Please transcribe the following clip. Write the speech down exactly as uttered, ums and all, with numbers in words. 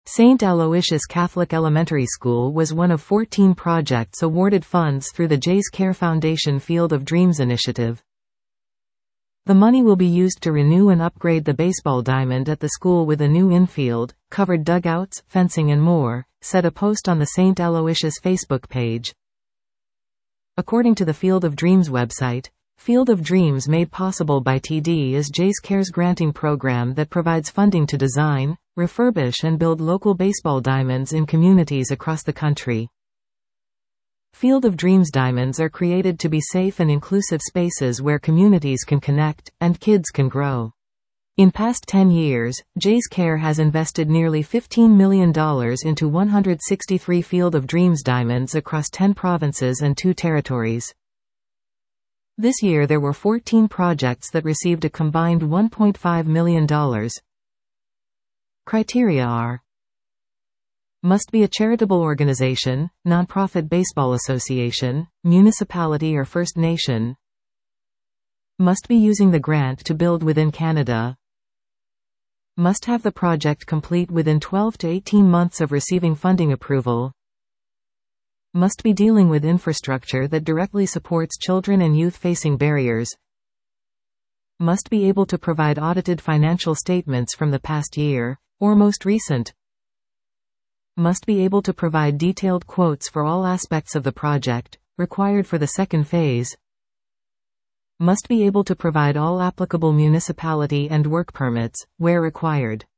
Saint Aloysius Catholic Elementary School was one of fourteen projects awarded funds through the Jays Care Foundation Field of Dreams initiative. The money will be used to renew and upgrade the baseball diamond at the school with a new infield, covered dugouts, fencing and more, said a post on the Saint Aloysius Facebook page. According to the Field of Dreams website, Field of Dreams made possible by T D is Jays Care's granting program that provides funding to design, refurbish and build local baseball diamonds in communities across the country. Field of Dreams diamonds are created to be safe and inclusive spaces where communities can connect, and kids can grow. In past ten years, Jays Care has invested nearly fifteen million dollars into one hundred sixty-three Field of Dreams diamonds across ten provinces and two territories. This year there were fourteen projects that received a combined one point five million dollars. Criteria are: must be a charitable organization, nonprofit baseball association, municipality or First Nation. Must be using the grant to build within Canada. Must have the project complete within twelve to eighteen months of receiving funding approval. Must be dealing with infrastructure that directly supports children and youth facing barriers. Must be able to provide audited financial statements from the past year, or most recent. Must be able to provide detailed quotes for all aspects of the project, required for the second phase. Must be able to provide all applicable municipality and work permits, where required.